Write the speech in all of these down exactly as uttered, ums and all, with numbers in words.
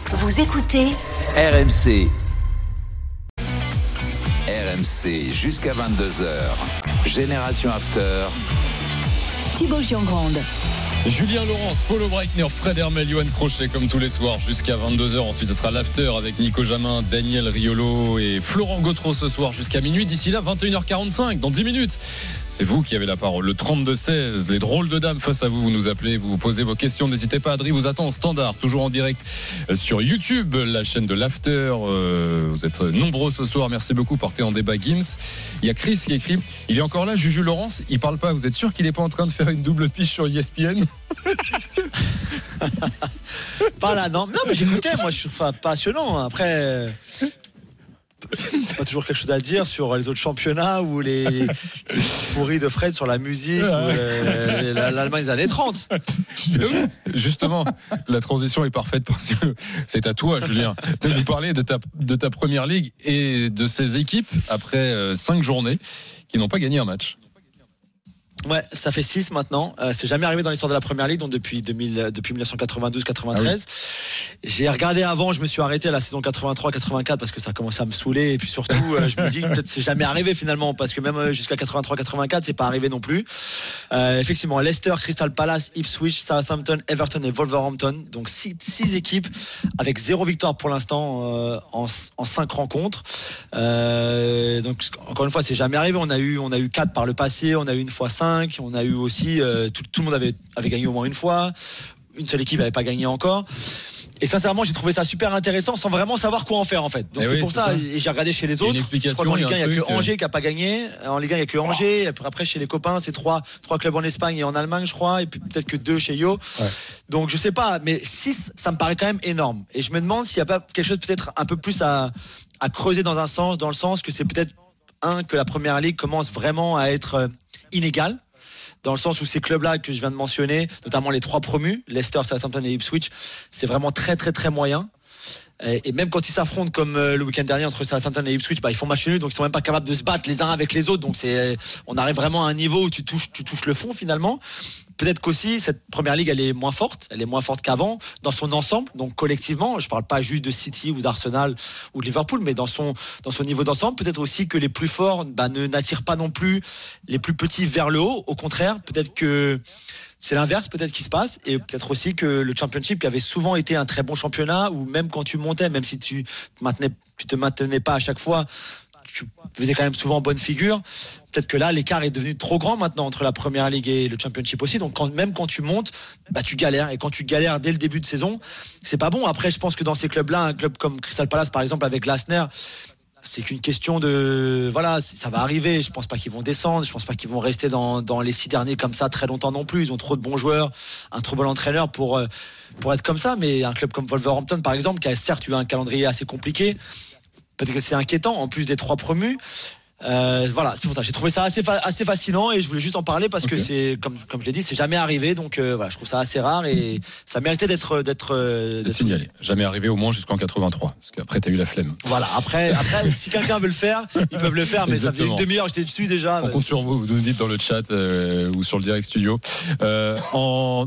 Vous écoutez R M C. R M C jusqu'à vingt-deux heures. Génération After. Thibaut Giangrande. Julien Laurence, Paulo Breitner, Fred Hermel, Yoann Crochet comme tous les soirs jusqu'à vingt-deux heures. Ensuite ce sera l'after avec Nico Jamin, Daniel Riolo et Florent Gautreau ce soir jusqu'à minuit. D'ici là vingt et une heures quarante-cinq, dans dix minutes. C'est vous qui avez la parole, le trente-deux seize, les drôles de dames face à vous, vous nous appelez, vous vous posez vos questions, n'hésitez pas, Adri vous attend au standard, toujours en direct sur YouTube, la chaîne de l'After, euh, vous êtes nombreux ce soir, merci beaucoup, partez en débat Gims. Il y a Chris qui écrit, il est encore là, Juju Laurence, il parle pas, vous êtes sûr qu'il est pas en train de faire une double piche sur E S P N? Pas là, non, non mais j'écoutais, moi je suis enfin, passionnant, après... C'est pas toujours quelque chose à dire sur les autres championnats ou les, les pourris de Fred sur la musique ou les, l'Allemagne des années trente. Justement, la transition est parfaite parce que c'est à toi, Julien, de nous parler de ta, de ta première ligue et de ces équipes après cinq journées qui n'ont pas gagné un match. Ouais, ça fait six maintenant. Euh, c'est jamais arrivé dans l'histoire de la Première Ligue, donc depuis deux mille, depuis dix-neuf cent quatre-vingt-douze quatre-vingt-treize. Ah oui. J'ai regardé avant, je me suis arrêté à la saison quatre-vingt-trois quatre-vingt-quatre parce que ça commençait à me saouler et puis surtout, euh, je me dis que peut-être c'est jamais arrivé finalement parce que même jusqu'à quatre-vingt-trois quatre-vingt-quatre, c'est pas arrivé non plus. Euh, effectivement, Leicester, Crystal Palace, Ipswich, Southampton, Everton et Wolverhampton. Donc six, six équipes avec zéro victoire pour l'instant euh, en, en cinq rencontres. Euh, donc encore une fois, c'est jamais arrivé. On a eu, on a eu quatre par le passé, on a eu une fois cinq. On a eu aussi euh, tout, tout le monde avait, avait gagné au moins une fois, une seule équipe n'avait pas gagné encore. Et sincèrement, j'ai trouvé ça super intéressant sans vraiment savoir quoi en faire en fait. Donc et c'est oui, pour c'est ça, ça. Et j'ai regardé chez les autres. Je crois qu'en Ligue un, il n'y a que Angers qui n'a pas gagné. En Ligue un, il n'y a que Angers. Et puis après, chez les copains, c'est trois, trois clubs en Espagne et en Allemagne, je crois. Et puis peut-être que deux chez Yo. Ouais. Donc je sais pas, mais six, ça me paraît quand même énorme. Et je me demande s'il n'y a pas quelque chose peut-être un peu plus à, à creuser dans un sens, dans le sens que c'est peut-être un que la Première Ligue commence vraiment à être inégale. Dans le sens où ces clubs-là que je viens de mentionner, notamment les trois promus, Leicester, Southampton et Ipswich, c'est vraiment très très très moyen. Et même quand ils s'affrontent comme le week-end dernier entre Southampton et Ipswich, bah, ils font match nul, donc ils sont même pas capables de se battre les uns avec les autres. Donc c'est, on arrive vraiment à un niveau où tu touches, tu touches le fond finalement. Peut-être qu'aussi cette première ligue elle est moins forte, elle est moins forte qu'avant dans son ensemble. Donc collectivement, je parle pas juste de City ou d'Arsenal ou de Liverpool, mais dans son dans son niveau d'ensemble, peut-être aussi que les plus forts bah, ne n'attirent pas non plus les plus petits vers le haut. Au contraire, peut-être que c'est l'inverse peut-être qui se passe, et peut-être aussi que le Championship qui avait souvent été un très bon championnat, où même quand tu montais, même si tu te maintenais, tu te maintenais pas à chaque fois, tu faisais quand même souvent bonne figure. Peut-être que là, l'écart est devenu trop grand maintenant entre la Première Ligue et le Championship aussi. Donc quand, même quand tu montes, bah tu galères. Et quand tu galères dès le début de saison, c'est pas bon. Après, je pense que dans ces clubs-là, un club comme Crystal Palace par exemple avec Glasner, c'est qu'une question de voilà, ça va arriver. Je pense pas qu'ils vont descendre. Je pense pas qu'ils vont rester dans dans les six derniers comme ça très longtemps non plus. Ils ont trop de bons joueurs, un trop bon entraîneur pour pour être comme ça. Mais un club comme Wolverhampton par exemple, qui a certes eu un calendrier assez compliqué, peut-être que c'est inquiétant en plus des trois promus. Euh, voilà, c'est pour ça. J'ai trouvé ça assez fa- assez fascinant et je voulais juste en parler parce okay. que c'est comme comme je l'ai dit, c'est jamais arrivé. Donc euh, voilà, je trouve ça assez rare et ça méritait d'être d'être, d'être, d'être signalé. Jamais arrivé au moins jusqu'en quatre-vingt-trois. Parce qu'après t'as eu la flemme. Voilà. Après après si quelqu'un veut le faire, ils peuvent le faire. Mais exactement. Ça faisait une demi-heure que j'étais dessus déjà. On compte sur vous. Vous nous dites dans le chat euh, ou sur le direct studio. Euh, en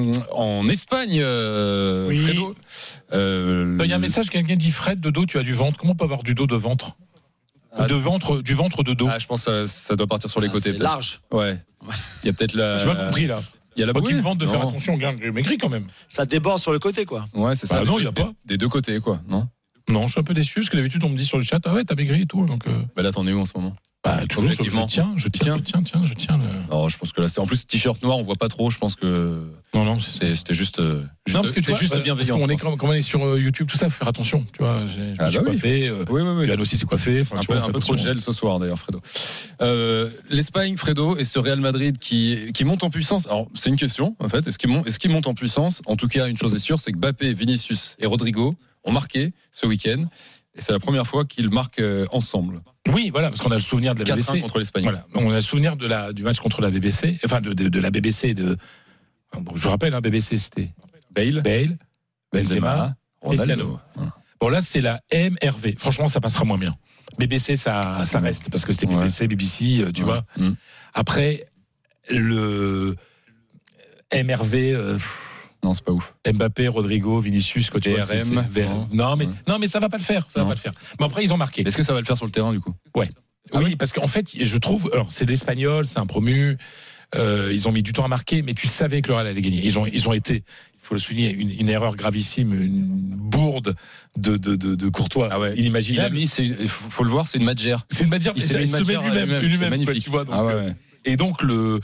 en Espagne, euh, oui. Fredo. Euh, Il y a un message. Quelqu'un dit Fred de dos, tu as du ventre. Comment on peut avoir du dos de ventre? Ah, de ventre, du ventre de dos. Ah, je pense que ça, ça doit partir sur les ah, côtés. C'est large. Ouais. Il y a peut-être la. J'ai pas compris là. Il y a la pas bouée. qu'il me vente de non. faire attention, regarde, j'ai maigri quand même. Ça déborde sur le côté quoi. Ouais, c'est ça. Bah non, il y a pas. Des deux côtés quoi, non? Non, je suis un peu déçu parce que d'habitude on me dit sur le chat, ah ouais, t'as maigri et tout, donc. Euh... Bah là, t'en es où en ce moment? Bah toujours, je, je tiens, je tiens, je tiens, tiens, je tiens. Le... Non, je pense que là, c'est en plus t-shirt noir, on voit pas trop. Je pense que non, non, c'est, c'était juste, euh, juste, non, parce que c'est vois, juste bah, bienveillant. Parce qu'on est quand, quand on est sur euh, YouTube, tout ça, faut faire attention. Tu vois, j'ai, je ah me suis bah coiffé. oui. Euh, oui, oui, oui. Yann aussi s'est coiffé. Un, peu, vois, un peu trop de gel ce soir d'ailleurs, Fredo. Euh, L'Espagne, Fredo, et ce Real Madrid qui qui monte en puissance. Alors, c'est une question en fait. Est-ce qu'il monte, est-ce qu'il monte en puissance? En tout cas, une chose est sûre, c'est que Mbappé, Vinicius et Rodrigo ont marqué ce week-end. Et c'est la première fois qu'ils marquent euh, ensemble. Oui, voilà, parce qu'on a le souvenir de la B B C contre l'Espagne. Voilà, on a le souvenir de la du match contre la B B C, enfin de de, de la B B C de. Bon, je vous rappelle, hein, B B C c'était Bale, Bale, Benzema, Ronaldo. Voilà. Bon là c'est la M R V. Franchement, ça passera moins bien. B B C ça ça reste parce que c'était B B C, ouais. B B C, tu ouais. vois. Mmh. Après le M R V. Euh, Non, c'est pas ouf. Mbappé, Rodrigo, Vinicius, quand tu vois, c'est- c'est- V R M, non, non, mais ouais. non, mais ça va pas le faire. Ça Non. va pas le faire. Mais après, ils ont marqué. Est-ce que ça va le faire sur le terrain du coup? Ouais. Ah oui, oui parce qu'en fait, je trouve, alors c'est l'Espagnol, c'est un promu. Euh, ils ont mis du temps à marquer, mais tu savais que le Real allait gagner. Ils ont, ils ont été, il faut le souligner, une, une erreur gravissime, une bourde de, de, de, de Courtois, Ah ouais. Il a inimaginable. mis, c'est, il faut faut le voir, c'est une matgère. C'est une matière, Il mais s'est ça, mis il une se met matière à lui-même, lui-même, lui-même, c'est quoi, magnifique. tu vois. Donc, Ah ouais, euh, ouais. Et donc le,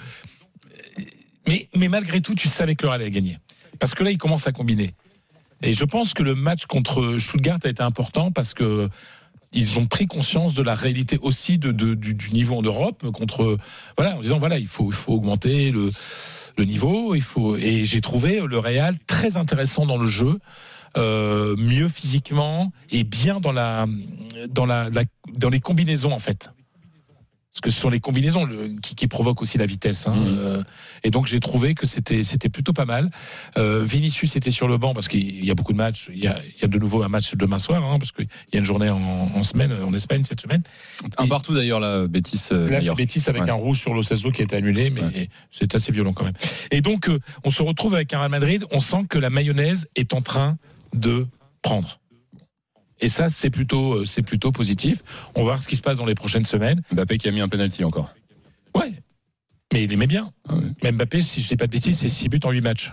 mais, mais malgré tout, tu savais que le Real allait gagner, parce que là, il commence à combiner. Et je pense que le match contre Stuttgart a été important parce que ils ont pris conscience de la réalité aussi de, de, du, du niveau en Europe contre, voilà, en disant voilà, il faut, il faut augmenter le, le niveau, il faut, et j'ai trouvé le Real très intéressant dans le jeu, euh, mieux physiquement et bien dans la, dans la, la dans les combinaisons en fait. Parce que ce sont les combinaisons le, qui, qui provoquent aussi la vitesse. Hein. Mmh. Euh, et donc j'ai trouvé que c'était, c'était plutôt pas mal. Euh, Vinicius était sur le banc parce qu'il y a beaucoup de matchs. Il y a, il y a de nouveau un match demain soir, hein, parce qu'il y a une journée en, en semaine, en Espagne cette semaine. Un Et- partout d'ailleurs, la bêtise. euh, Là, d'ailleurs. c'est Betis avec Ouais. un rouge sur l'Osasco qui a été annulé, mais Ouais. c'est assez violent quand même. Et donc, euh, on se retrouve avec un Real Madrid, on sent que la mayonnaise est en train de prendre. Et ça, c'est plutôt, euh, c'est plutôt positif. On va voir ce qui se passe dans les prochaines semaines. Mbappé qui a mis un penalty encore. Ouais, mais il aimait bien. Ah ouais. Même Mbappé, si je ne dis pas de bêtises, c'est six buts en huit matchs.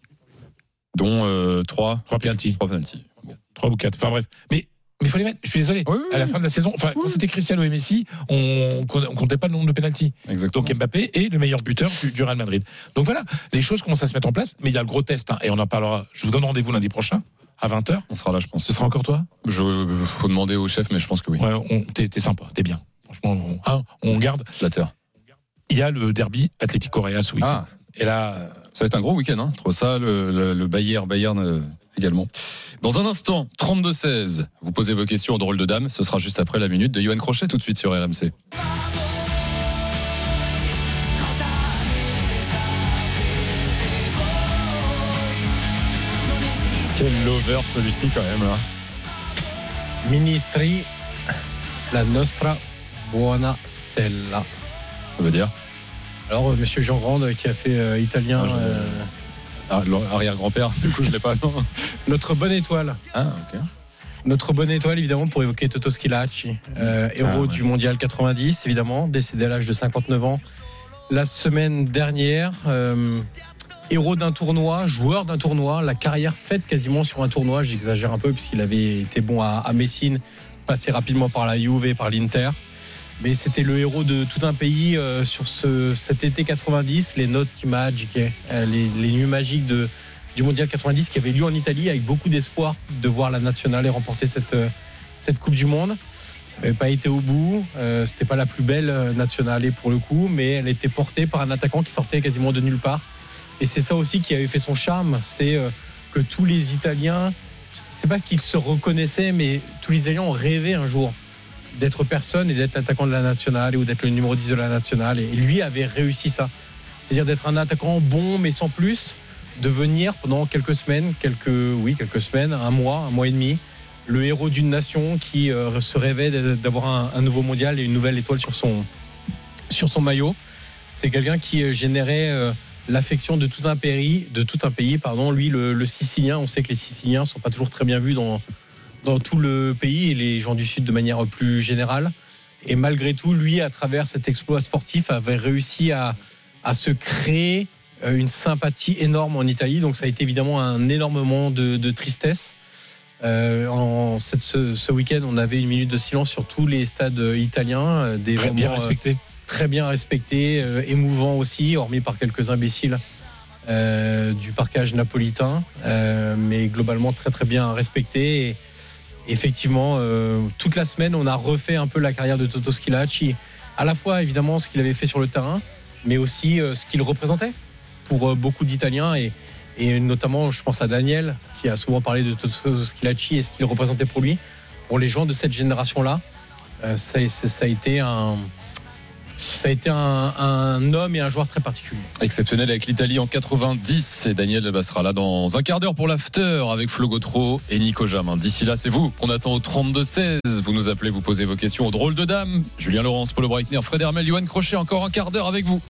Dont euh, trois, Trois penalties. trois penalties. Bon. trois ou quatre. Enfin bref. Mais mais il faut les mettre. Je suis désolé. Oui, oui, À la oui. fin de la saison, enfin, quand c'était Cristiano et Messi, on ne comptait pas le nombre de pénaltys. Exactement. Donc Mbappé est le meilleur buteur du, du Real Madrid. Donc voilà, les choses commencent à se mettre en place, mais il y a le gros test, hein, et on en parlera. Je vous donne rendez-vous lundi prochain, à vingt heures. On sera là, je pense. Ce sera encore toi? Je, faut demander au chef, mais je pense que oui. Ouais, on- t'es, t'es sympa, t'es bien. Franchement, on, hein, on garde. Flatteur. Il y a le derby Atlético Real ce week-end. Ah, Et là, ça va être un gros week-end, hein, entre ça, le, le, le Bayern, Bayern euh, également. Dans un instant, trente-deux seize, vous posez vos questions au drôle de dame. Ce sera juste après la minute de Yoann Crochet, tout de suite sur R M C. Quel lover celui-ci quand même là. Ministri, la nostra buona stella. Ça veut dire Alors, euh, monsieur Jean Grande, qui a fait euh, italien, Ah, je- euh, ah, l'arrière-grand-père, du coup je l'ai pas. Non. notre bonne étoile. Ah, ok. Notre bonne étoile, évidemment, pour évoquer Toto Schillaci, euh, héros Ah, ouais. du mondial quatre-vingt-dix, évidemment, décédé à l'âge de cinquante-neuf ans la semaine dernière. Euh, héros d'un tournoi, joueur d'un tournoi, la carrière faite quasiment sur un tournoi. J'exagère un peu, puisqu'il avait été bon à, à Messine, passé rapidement par la Juve et par l'Inter. Mais c'était le héros de tout un pays euh, sur ce, cet été quatre-vingt-dix, les notes magiques, euh, les, les nuits magiques de, du mondial quatre-vingt-dix qui avait lieu en Italie avec beaucoup d'espoir de voir la nationale et remporter cette, euh, cette Coupe du Monde. Ça n'avait pas été au bout, euh, c'était pas la plus belle euh, nationale pour le coup, mais elle était portée par un attaquant qui sortait quasiment de nulle part. Et c'est ça aussi qui avait fait son charme, c'est euh, que tous les Italiens, c'est pas qu'ils se reconnaissaient, mais tous les Italiens ont rêvé un jour d'être personne et d'être l'attaquant de la nationale ou d'être le numéro dix de la nationale. Et lui avait réussi ça. C'est-à-dire d'être un attaquant bon mais sans plus, de venir pendant quelques semaines, quelques, oui, quelques semaines, un mois, un mois et demi, le héros d'une nation qui euh, se rêvait d'avoir un, un nouveau mondial et une nouvelle étoile sur son, sur son maillot. C'est quelqu'un qui euh, générait euh, l'affection de tout un pays, de tout un pays, pardon. Lui, le, le Sicilien, on sait que les Siciliens sont pas toujours très bien vus dans dans tout le pays et les gens du Sud de manière plus générale. Et malgré tout, lui, à travers cet exploit sportif, avait réussi à, à se créer une sympathie énorme en Italie. Donc ça a été évidemment un énorme moment de, de tristesse. Euh, en cette, ce, ce week-end, on avait une minute de silence sur tous les stades italiens. Des très bien moments, respecté. euh, très bien respectés, euh, émouvants aussi, hormis par quelques imbéciles euh, du parquage napolitain. Euh, mais globalement, très très bien respectés. Et, effectivement, euh, toute la semaine, on a refait un peu la carrière de Toto Schillaci, à la fois évidemment ce qu'il avait fait sur le terrain, mais aussi euh, ce qu'il représentait pour euh, beaucoup d'Italiens et, et notamment, je pense à Daniel, qui a souvent parlé de Toto Schillaci et ce qu'il représentait pour lui. Pour les gens de cette génération-là, euh, ça, ça, ça a été un... Ça a été un, un homme et un joueur très particulier. Exceptionnel avec l'Italie en quatre-vingt-dix. Et Daniel bah, sera là dans un quart d'heure pour l'after avec Flo Gautreau et Nico Jamin. D'ici là, c'est vous qu'on attend au trente-deux seize. Vous nous appelez, vous posez vos questions aux drôles de dames. Julien Laurence, Paulo Breitner, Fred Hermel, Yoann Crochet, encore un quart d'heure avec vous.